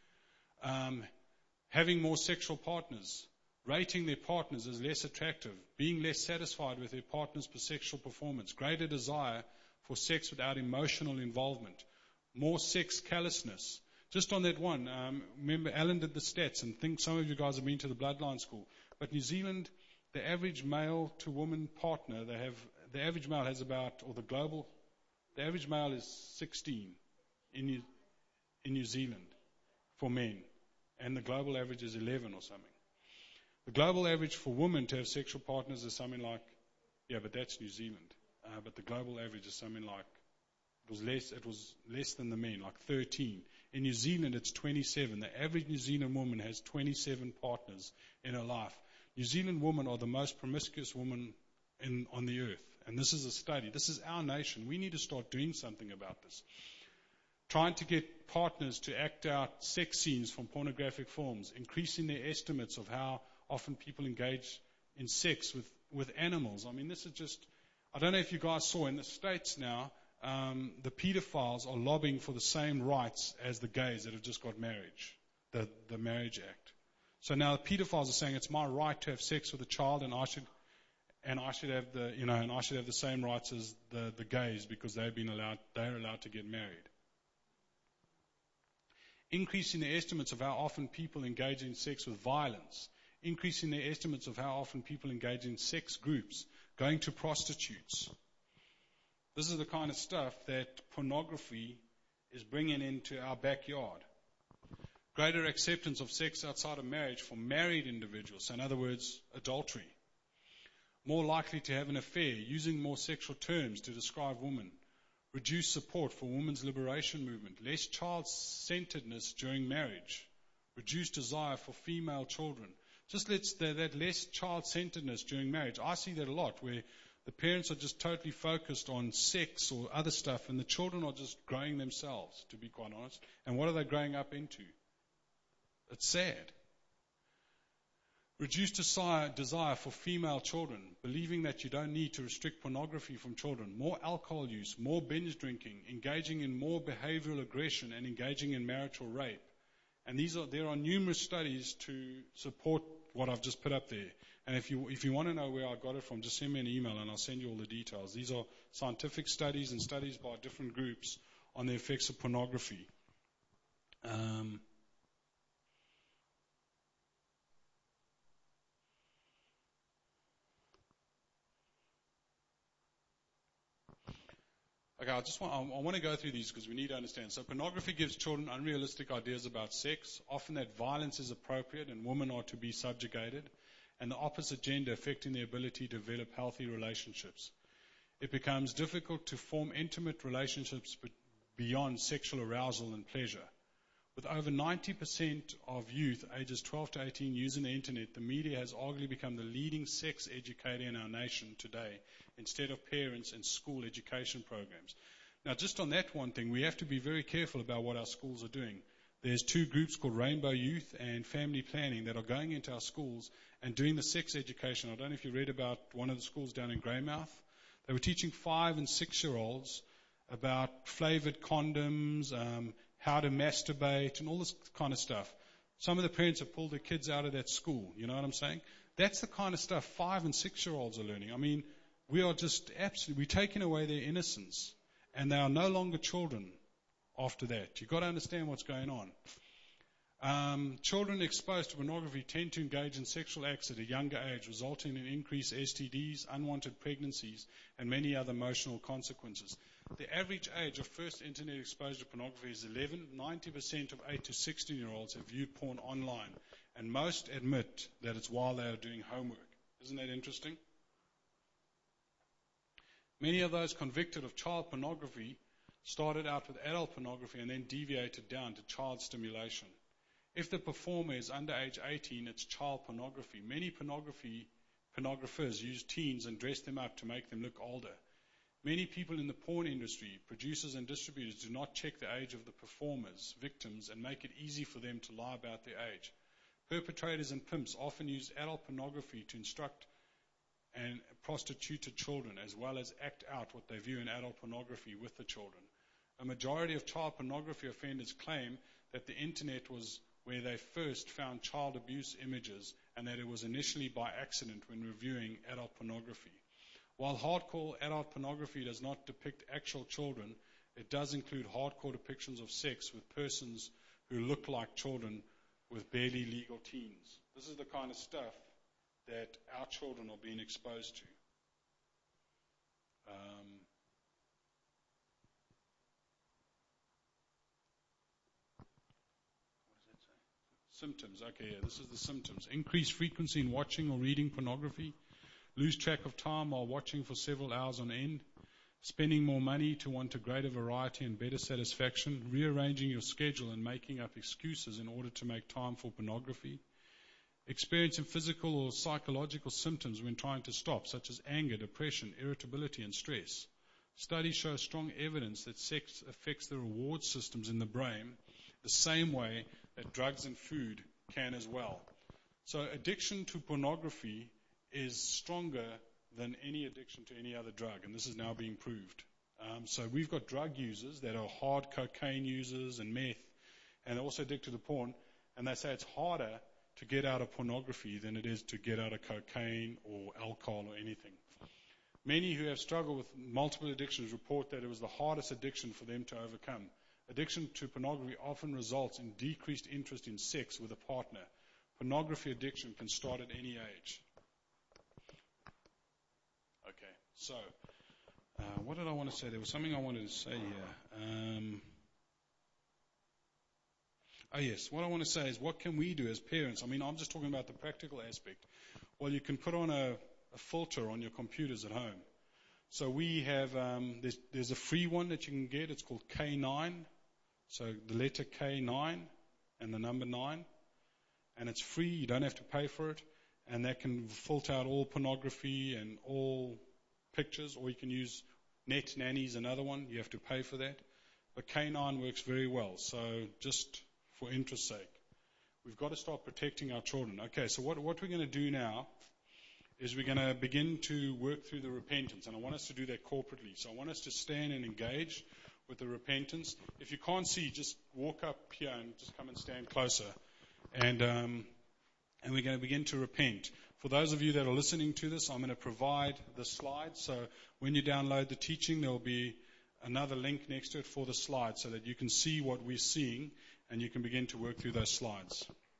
Having more sexual partners, rating their partners as less attractive, being less satisfied with their partner's sexual performance, greater desire for sex without emotional involvement, more sex callousness. Just on that one, remember Alan did the stats, and think some of you guys have been to the Bloodline School. But New Zealand, the average male to woman partner, the average male has about, or the average male is 16 in New Zealand for men. and the global average is 11 or something. The global average for women to have sexual partners is something like, yeah, but that's New Zealand. But the global average is something like, it was less than the men, like 13. In New Zealand, it's 27. The average New Zealand woman has 27 partners in her life. New Zealand women are the most promiscuous women on the earth. And this is a study. This is our nation. We need to start doing something about this. Trying to get partners to act out sex scenes from pornographic films, increasing their estimates of how often people engage in sex with animals. I mean, this is just, I don't know if you guys saw in the States now, the pedophiles are lobbying for the same rights as the gays that have just got marriage, the Marriage Act. So now the pedophiles are saying it's my right to have sex with a child, and I should have the same rights as the gays because they're allowed to get married. Increasing the estimates of how often people engage in sex with violence, increasing the estimates of how often people engage in sex groups, going to prostitutes. This is the kind of stuff that pornography is bringing into our backyard. Greater acceptance of sex outside of marriage for married individuals, so in other words, adultery. More likely to have an affair, using more sexual terms to describe women. Reduced support for women's liberation movement. Less child-centeredness during marriage. Reduced desire for female children. Just that less child-centeredness during marriage. I see that a lot, where the parents are just totally focused on sex or other stuff, and the children are just growing themselves, to be quite honest. And what are they growing up into? It's sad. Reduced desire for female children, believing that you don't need to restrict pornography from children. More alcohol use, more binge drinking, engaging in more behavioral aggression, and engaging in marital rape. And there are numerous studies to support what I've just put up there. And if you want to know where I got it from, just send me an email and I'll send you all the details. These are scientific studies and studies by different groups on the effects of pornography. Okay, I want to go through these because we need to understand. So pornography gives children unrealistic ideas about sex, often that violence is appropriate and women are to be subjugated, and the opposite gender affecting their ability to develop healthy relationships. It becomes difficult to form intimate relationships beyond sexual arousal and pleasure. With over 90% of youth ages 12 to 18 using the internet, the media has arguably become the leading sex educator in our nation today, instead of parents and school education programs. Now, just on that one thing, we have to be very careful about what our schools are doing. There's two groups called Rainbow Youth and Family Planning that are going into our schools and doing the sex education. I don't know if you read about one of the schools down in Greymouth. They were teaching 5- and 6-year-olds about flavored condoms, how to masturbate, and all this kind of stuff. Some of the parents have pulled their kids out of that school. You know what I'm saying? That's the kind of stuff 5- and 6-year-olds are learning. I mean, we are just we're taking away their innocence, and they are no longer children after that. You've got to understand what's going on. Children exposed to pornography tend to engage in sexual acts at a younger age, resulting in increased STDs, unwanted pregnancies, and many other emotional consequences. The average age of first internet exposure to pornography is 11. 90% of 8 to 16-year-olds have viewed porn online, and most admit that it's while they are doing homework. Isn't that interesting? Many of those convicted of child pornography started out with adult pornography and then deviated down to child stimulation. If the performer is under age 18, it's child pornography. Many pornographers use teens and dress them up to make them look older. Many people in the porn industry, producers and distributors, do not check the age of the performers, victims, and make it easy for them to lie about their age. Perpetrators and pimps often use adult pornography to instruct and prostituted children, as well as act out what they view in adult pornography with the children. A majority of child pornography offenders claim that the internet was where they first found child abuse images, and that it was initially by accident when reviewing adult pornography. While hardcore adult pornography does not depict actual children, it does include hardcore depictions of sex with persons who look like children with barely legal teens. This is the kind of stuff that our children are being exposed to. What does that say? Symptoms. Okay, yeah, this is the symptoms. Increased frequency in watching or reading pornography. Lose track of time while watching for several hours on end. Spending more money to want a greater variety and better satisfaction. Rearranging your schedule and making up excuses in order to make time for pornography. Experiencing physical or psychological symptoms when trying to stop, such as anger, depression, irritability, and stress. Studies show strong evidence that sex affects the reward systems in the brain the same way that drugs and food can as well. So addiction to pornography is stronger than any addiction to any other drug, and this is now being proved. So we've got drug users that are hard cocaine users and meth, and they're also addicted to porn, and they say it's harder to get out of pornography than it is to get out of cocaine or alcohol or anything. Many who have struggled with multiple addictions report that it was the hardest addiction for them to overcome. Addiction to pornography often results in decreased interest in sex with a partner. Pornography addiction can start at any age. Okay, so what did I want to say? There was something I wanted to say here. Yes, what I want to say is, what can we do as parents? I mean, I'm just talking about the practical aspect. Well, you can put on a filter on your computers at home. So we have, there's a free one that you can get. It's called K9. So the letter K9 and the number 9. And it's free. You don't have to pay for it. And that can filter out all pornography and all pictures. Or you can use Net Nanny's another one. You have to pay for that. But K9 works very well. So just for interest's sake, we've got to start protecting our children. Okay, so what we're going to do now is we're going to begin to work through the repentance, and I want us to do that corporately. So I want us to stand and engage with the repentance. If you can't see, just walk up here and just come and stand closer, and we're going to begin to repent. For those of you that are listening to this, I'm going to provide the slides. So when you download the teaching, there will be another link next to it for the slides so that you can see what we're seeing and you can begin to work through those slides.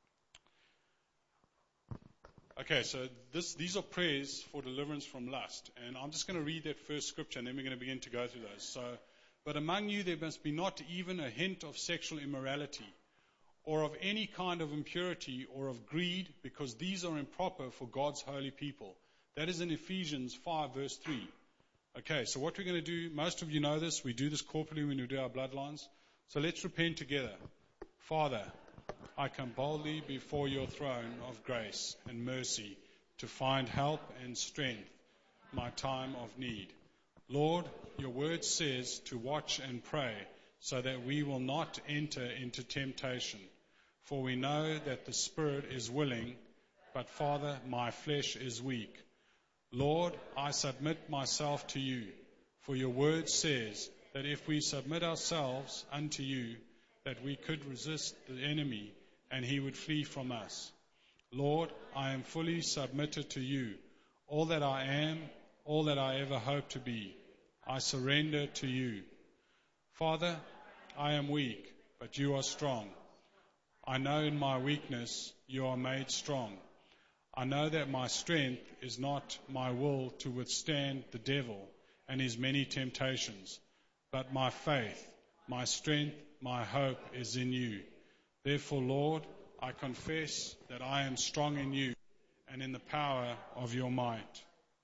Okay, so these are prayers for deliverance from lust. And I'm just going to read that first scripture, and then we're going to begin to go through those. So, but among you there must be not even a hint of sexual immorality, or of any kind of impurity, or of greed, because these are improper for God's holy people. That is in Ephesians 5, verse 3. Okay, so what we're going to do, most of you know this, we do this corporately when we do our bloodlines. So let's repent together. Father, I come boldly before your throne of grace and mercy to find help and strength in my time of need. Lord, your word says to watch and pray so that we will not enter into temptation. For we know that the spirit is willing, but Father, my flesh is weak. Lord, I submit myself to you, for your word says that if we submit ourselves unto you, that we could resist the enemy and he would flee from us. Lord, I am fully submitted to you. All that I am, all that I ever hope to be, I surrender to you. Father, I am weak, but you are strong. I know in my weakness you are made strong. I know that my strength is not my will to withstand the devil and his many temptations, but my faith, my strength, my hope is in you. Therefore, Lord, I confess that I am strong in you and in the power of your might.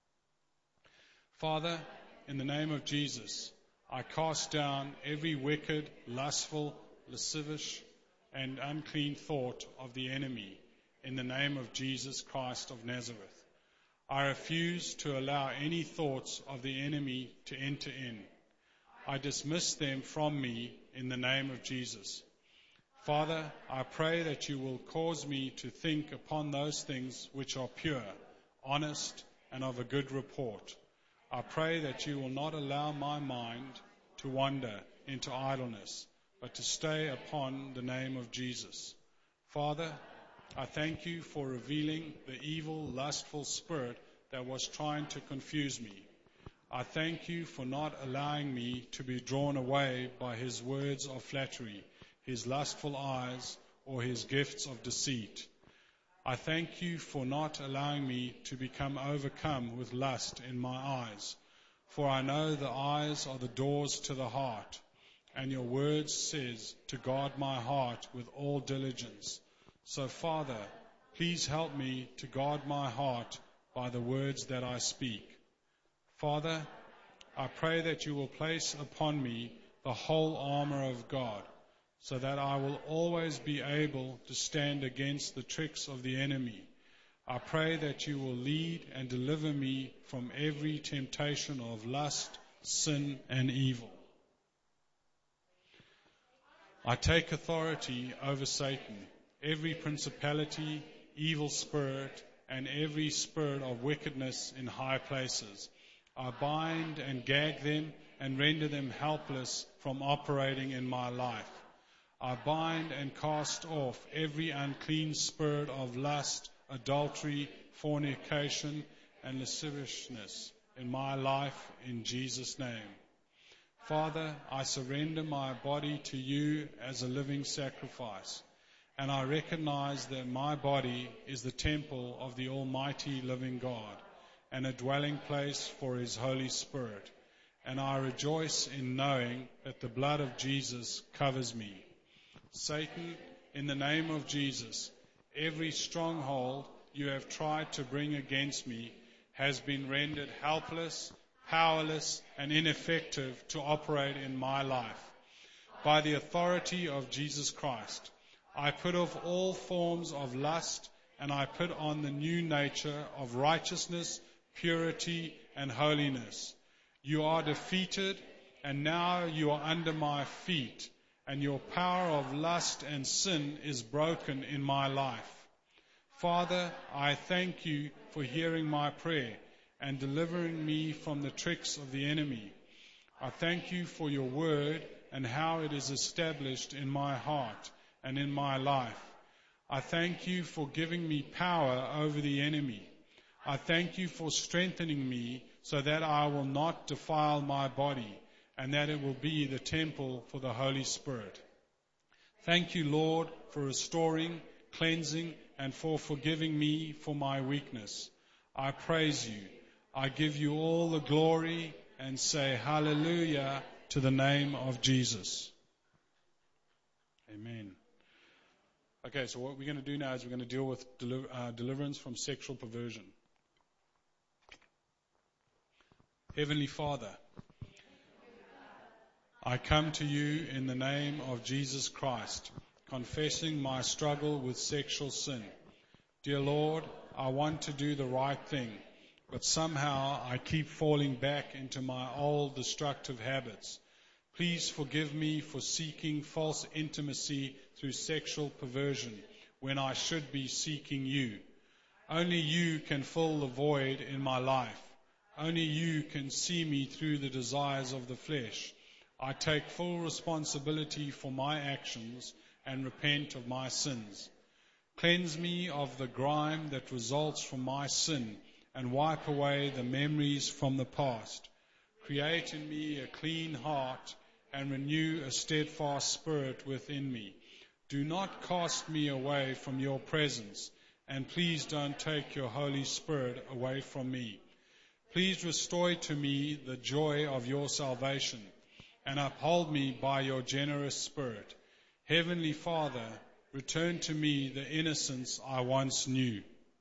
Father, in the name of Jesus, I cast down every wicked, lustful, lascivious, and unclean thought of the enemy in the name of Jesus Christ of Nazareth. I refuse to allow any thoughts of the enemy to enter in. I dismiss them from me in the name of Jesus. Father, I pray that you will cause me to think upon those things which are pure, honest, and of a good report. I pray that you will not allow my mind to wander into idleness, but to stay upon the name of Jesus. Father, I thank you for revealing the evil, lustful spirit that was trying to confuse me. I thank you for not allowing me to be drawn away by his words of flattery, his lustful eyes, or his gifts of deceit. I thank you for not allowing me to become overcome with lust in my eyes, for I know the eyes are the doors to the heart, and your word says to guard my heart with all diligence, So, Father, please help me to guard my heart by the words that I speak. Father, I pray that you will place upon me the whole armor of God, so that I will always be able to stand against the tricks of the enemy. I pray that you will lead and deliver me from every temptation of lust, sin, and evil. I take authority over Satan, every principality, evil spirit, and every spirit of wickedness in high places. I bind and gag them and render them helpless from operating in my life. I bind and cast off every unclean spirit of lust, adultery, fornication, and lasciviousness in my life in Jesus' name. Father, I surrender my body to you as a living sacrifice, and I recognize that my body is the temple of the Almighty living God and a dwelling place for His Holy Spirit, and I rejoice in knowing that the blood of Jesus covers me. Satan, in the name of Jesus, every stronghold you have tried to bring against me has been rendered helpless, powerless, and ineffective to operate in my life. By the authority of Jesus Christ, I put off all forms of lust, and I put on the new nature of righteousness, purity, and holiness. You are defeated, and now you are under my feet, and your power of lust and sin is broken in my life. Father, I thank you for hearing my prayer and delivering me from the tricks of the enemy. I thank you for your word and how it is established in my heart and in my life. I thank you for giving me power over the enemy. I thank you for strengthening me so that I will not defile my body and that it will be the temple for the Holy Spirit. Thank you, Lord, for restoring, cleansing, and for forgiving me for my weakness. I praise you. I give you all the glory and say hallelujah to the name of Jesus. Amen. Okay, so what we're going to do now is we're going to deal with deliverance from sexual perversion. Heavenly Father, I come to you in the name of Jesus Christ, confessing my struggle with sexual sin. Dear Lord, I want to do the right thing, but somehow I keep falling back into my old destructive habits. Please forgive me for seeking false intimacy through sexual perversion when I should be seeking you. Only you can fill the void in my life. Only you can see me through the desires of the flesh. I take full responsibility for my actions and repent of my sins. Cleanse me of the grime that results from my sin and wipe away the memories from the past. Create in me a clean heart and renew a steadfast spirit within me. Do not cast me away from your presence, and please don't take your Holy Spirit away from me. Please restore to me the joy of your salvation and uphold me by your generous Spirit. Heavenly Father, return to me the innocence I once knew.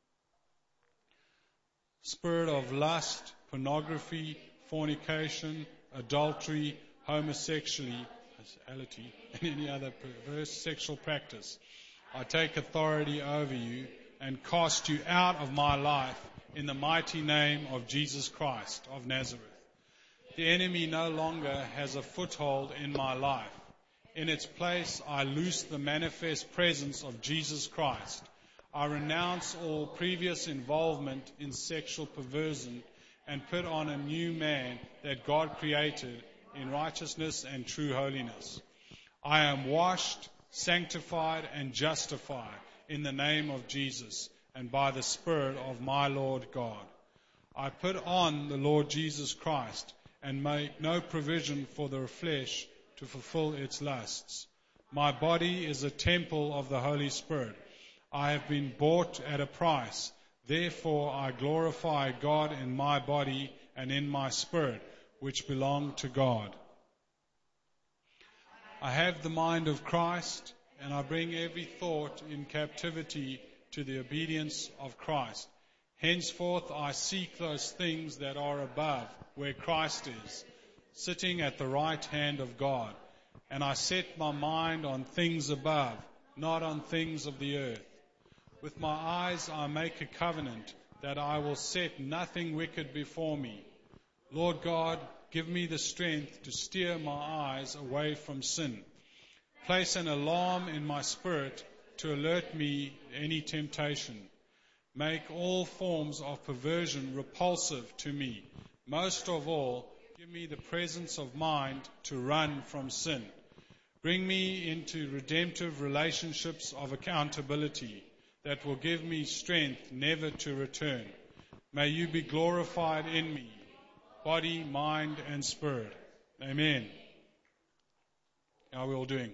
Spirit of lust, pornography, fornication, adultery, homosexuality, and any other perverse sexual practice, I take authority over you and cast you out of my life in the mighty name of Jesus Christ of Nazareth. The enemy no longer has a foothold in my life. In its place, I loose the manifest presence of Jesus Christ. I renounce all previous involvement in sexual perversion and put on a new man that God created in righteousness and true holiness. I am washed, sanctified, and justified in the name of Jesus and by the Spirit of my Lord God. I put on the Lord Jesus Christ and make no provision for the flesh to fulfill its lusts. My body is a temple of the Holy Spirit. I have been bought at a price. Therefore I glorify God in my body and in my spirit, which belong to God. I have the mind of Christ and I bring every thought in captivity to the obedience of Christ. Henceforth I seek those things that are above, where Christ is, sitting at the right hand of God. And I set my mind on things above, not on things of the earth. With my eyes I make a covenant that I will set nothing wicked before me. Lord God, give me the strength to steer my eyes away from sin. Place an alarm in my spirit to alert me any temptation. Make all forms of perversion repulsive to me. Most of all, give me the presence of mind to run from sin. Bring me into redemptive relationships of accountability that will give me strength never to return. May you be glorified in me, body, mind, and spirit. Amen. How are we all doing?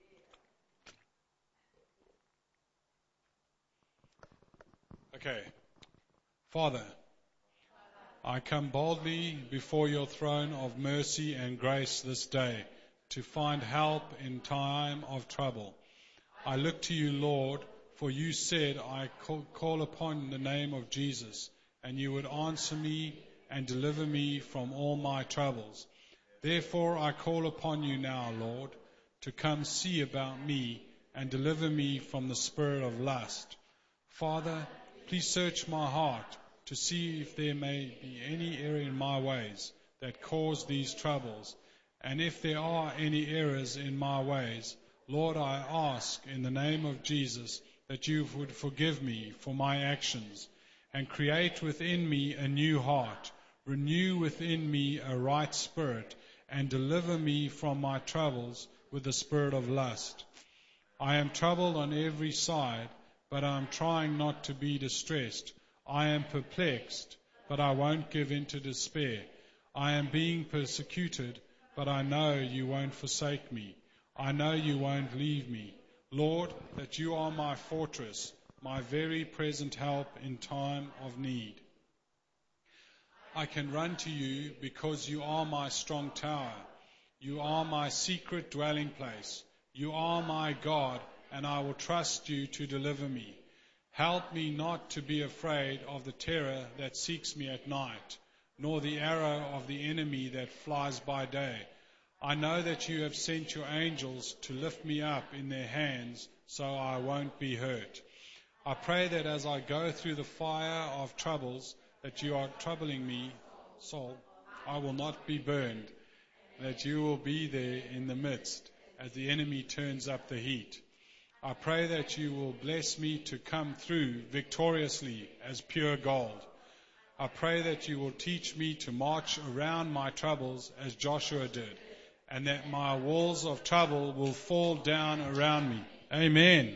Okay. Father, I come boldly before your throne of mercy and grace this day to find help in time of trouble. I look to you, Lord, for you said, I call upon the name of Jesus, and you would answer me and deliver me from all my troubles. Therefore I call upon you now, Lord, to come see about me and deliver me from the spirit of lust. Father, please search my heart to see if there may be any error in my ways that cause these troubles. And if there are any errors in my ways, Lord, I ask in the name of Jesus that you would forgive me for my actions and create within me a new heart, renew within me a right spirit, and deliver me from my troubles with the spirit of lust. I am troubled on every side, but I am trying not to be distressed. I am perplexed, but I won't give in to despair. I am being persecuted, but I know you won't forsake me. I know you won't leave me. Lord, that you are my fortress, my very present help in time of need. I can run to you because you are my strong tower. You are my secret dwelling place. You are my God, and I will trust you to deliver me. Help me not to be afraid of the terror that seeks me at night, nor the arrow of the enemy that flies by day. I know that you have sent your angels to lift me up in their hands so I won't be hurt. I pray that as I go through the fire of troubles that you are troubling me, soul, I will not be burned, that you will be there in the midst as the enemy turns up the heat. I pray that you will bless me to come through victoriously as pure gold. I pray that you will teach me to march around my troubles as Joshua did, and that my walls of trouble will fall down around me. Amen.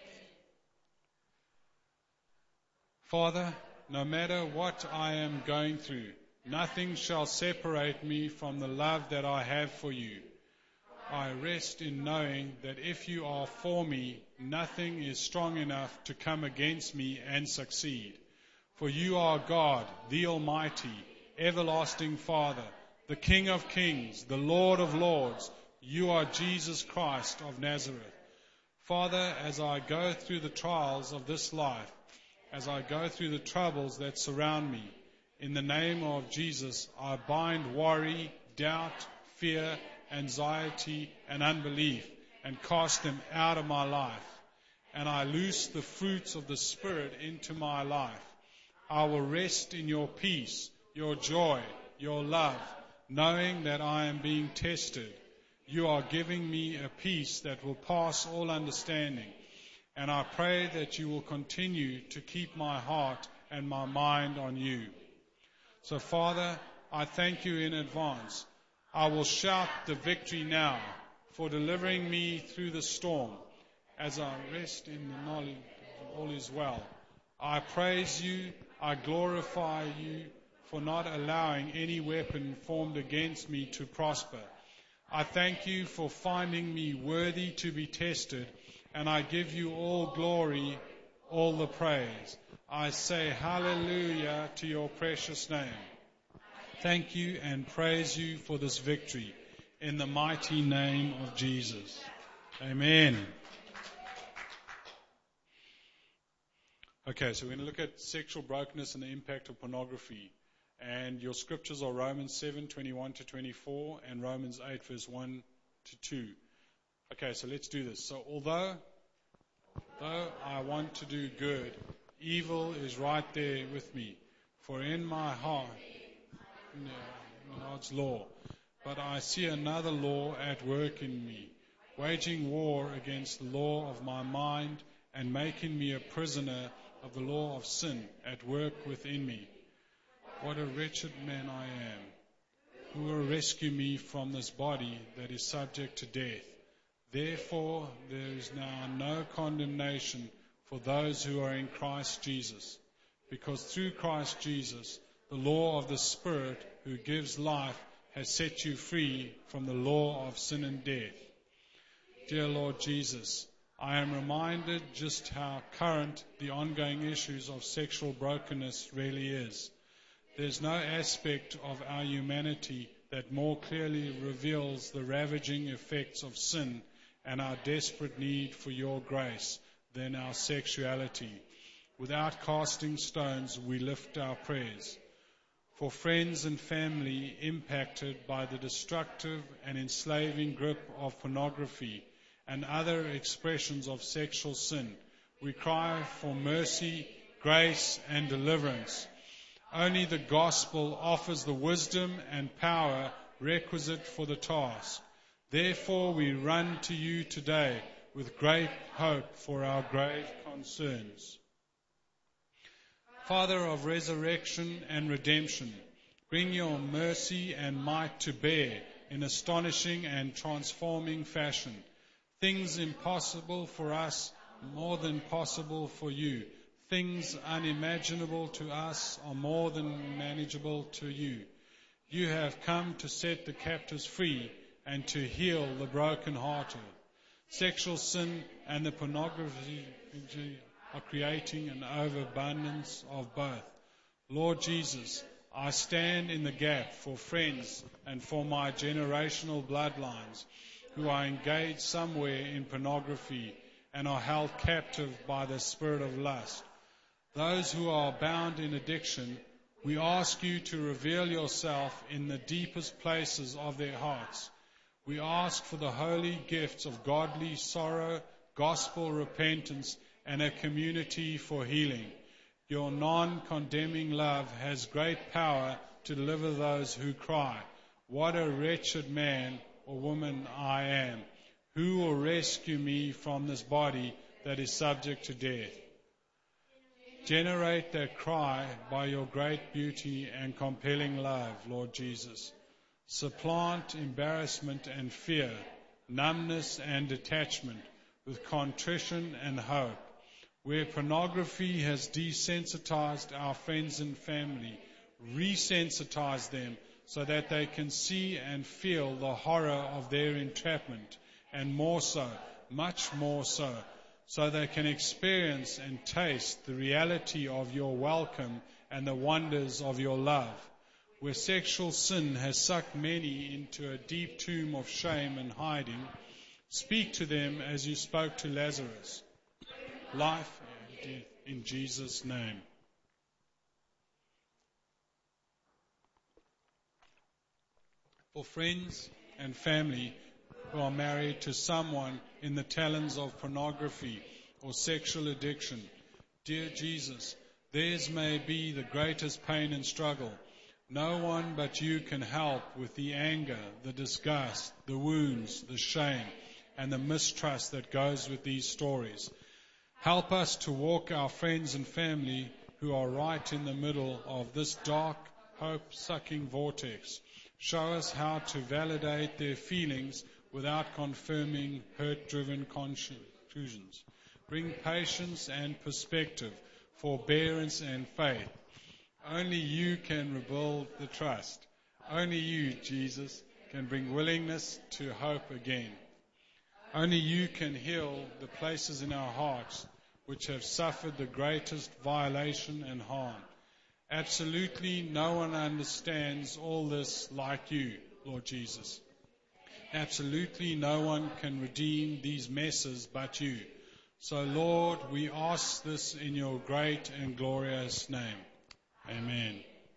Father, no matter what I am going through, nothing shall separate me from the love that I have for you. I rest in knowing that if you are for me, nothing is strong enough to come against me and succeed. For you are God, the Almighty, everlasting Father, the King of kings, the Lord of lords. You are Jesus Christ of Nazareth. Father, as I go through the trials of this life, as I go through the troubles that surround me, in the name of Jesus, I bind worry, doubt, fear, anxiety, and unbelief, and cast them out of my life. And I loose the fruits of the Spirit into my life. I will rest in your peace, your joy, your love, knowing that I am being tested. You are giving me a peace that will pass all understanding. And I pray that you will continue to keep my heart and my mind on you. So, Father, I thank you in advance. I will shout the victory now for delivering me through the storm as I rest in the knowledge that all is well. I praise you, I glorify you for not allowing any weapon formed against me to prosper. I thank you for finding me worthy to be tested, and I give you all glory, all the praise. I say hallelujah to your precious name. Thank you and praise you for this victory in the mighty name of Jesus. Amen. Okay, so we're going to look at sexual brokenness and the impact of pornography. And your scriptures are Romans 7:21-24 and Romans 8, verse 1-2. Okay, so let's do this. So although I want to do good, evil is right there with me. For in my heart, God's law, but I see another law at work in me, waging war against the law of my mind and making me a prisoner of the law of sin at work within me. What a wretched man I am. Who will rescue me from this body that is subject to death? Therefore, there is now no condemnation for those who are in Christ Jesus, because through Christ Jesus, the law of the Spirit who gives life has set you free from the law of sin and death. Dear Lord Jesus, I am reminded just how current the ongoing issues of sexual brokenness really is. There's no aspect of our humanity that more clearly reveals the ravaging effects of sin and our desperate need for your grace than our sexuality. Without casting stones, we lift our prayers. For friends and family impacted by the destructive and enslaving grip of pornography and other expressions of sexual sin, we cry for mercy, grace, and deliverance. Only the gospel offers the wisdom and power requisite for the task. Therefore, we run to you today with great hope for our grave concerns. Father of resurrection and redemption, bring your mercy and might to bear in astonishing and transforming fashion. Things impossible for us, more than possible for you. Things unimaginable to us are more than manageable to you. You have come to set the captives free and to heal the brokenhearted. Sexual sin and the pornography are creating an overabundance of both. Lord Jesus, I stand in the gap for friends and for my generational bloodlines who are engaged somewhere in pornography and are held captive by the spirit of lust. Those who are bound in addiction, we ask you to reveal yourself in the deepest places of their hearts. We ask for the holy gifts of godly sorrow, gospel repentance, and a community for healing. Your non-condemning love has great power to deliver those who cry, "What a wretched man or woman I am! Who will rescue me from this body that is subject to death?" Generate that cry by your great beauty and compelling love, Lord Jesus. Supplant embarrassment and fear, numbness and detachment with contrition and hope. Where pornography has desensitized our friends and family, resensitize them so that they can see and feel the horror of their entrapment, and more so, much more so they can experience and taste the reality of your welcome and the wonders of your love. Where sexual sin has sucked many into a deep tomb of shame and hiding, speak to them as you spoke to Lazarus. Life and death in Jesus' name. For friends and family who are married to someone in the talons of pornography or sexual addiction, dear Jesus, theirs may be the greatest pain and struggle. No one but you can help with the anger, the disgust, the wounds, the shame, and the mistrust that goes with these stories. Help us to walk our friends and family who are right in the middle of this dark, hope-sucking vortex. Show us how to validate their feelings without confirming hurt-driven conclusions. Bring patience and perspective, forbearance and faith. Only you can rebuild the trust. Only you, Jesus, can bring willingness to hope again. Only you can heal the places in our hearts which have suffered the greatest violation and harm. Absolutely no one understands all this like you, Lord Jesus. Absolutely no one can redeem these messes but you. So, Lord, we ask this in your great and glorious name. Amen.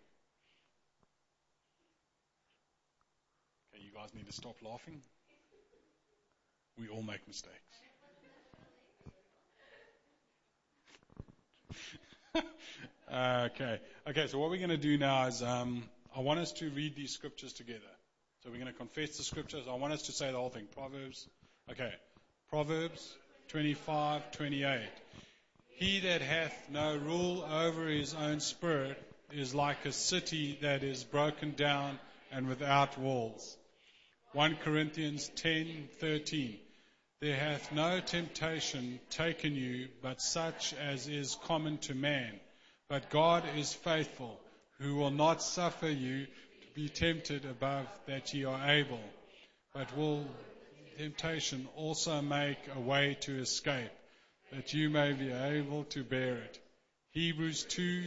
Okay, you guys need to stop laughing. We all make mistakes. Okay, so what we're going to do now is I want us to read these scriptures together. So we're going to confess the scriptures. I want us to say the whole thing. Proverbs 25:28. He that hath no rule over his own spirit is like a city that is broken down and without walls. 1 Corinthians 10:13. There hath no temptation taken you but such as is common to man. But God is faithful, who will not suffer you to be tempted above that ye are able, but will temptation also make a way to escape, that you may be able to bear it. Hebrews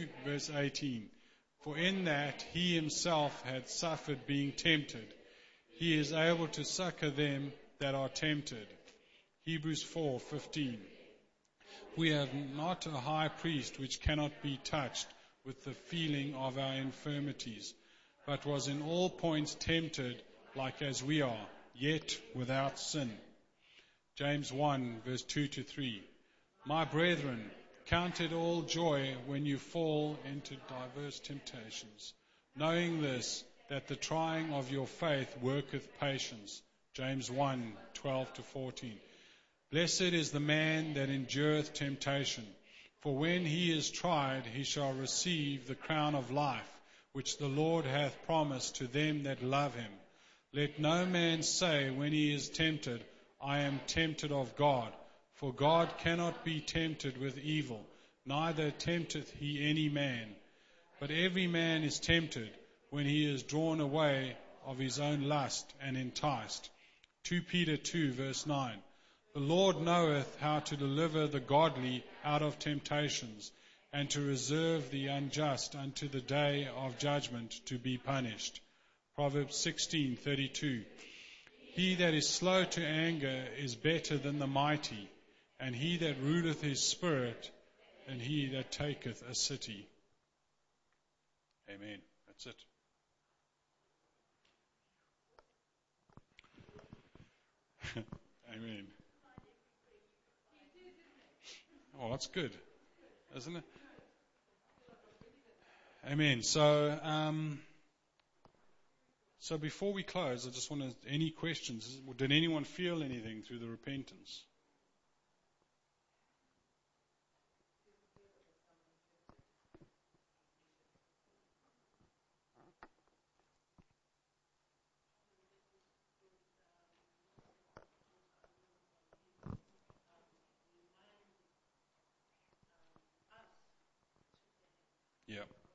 2:18. For in that he himself had suffered being tempted, he is able to succor them that are tempted. Hebrews 4:15. We have not a high priest which cannot be touched with the feeling of our infirmities, but was in all points tempted like as we are, yet without sin. James 1:2-3. My brethren, count it all joy when you fall into diverse temptations, knowing this, that the trying of your faith worketh patience. James 1:12-14. Blessed is the man that endureth temptation, for when he is tried, he shall receive the crown of life, which the Lord hath promised to them that love him. Let no man say when he is tempted, I am tempted of God, for God cannot be tempted with evil, neither tempteth he any man. But every man is tempted when he is drawn away of his own lust and enticed. 2 Peter 2:9. The Lord knoweth how to deliver the godly out of temptations, and to reserve the unjust unto the day of judgment to be punished. Proverbs 16:32. He that is slow to anger is better than the mighty, and he that ruleth his spirit than he that taketh a city. Amen. That's it. Amen. Oh, that's good, isn't it? Amen. So before we close, I just want to, any questions? Did anyone feel anything through the repentance? Yeah.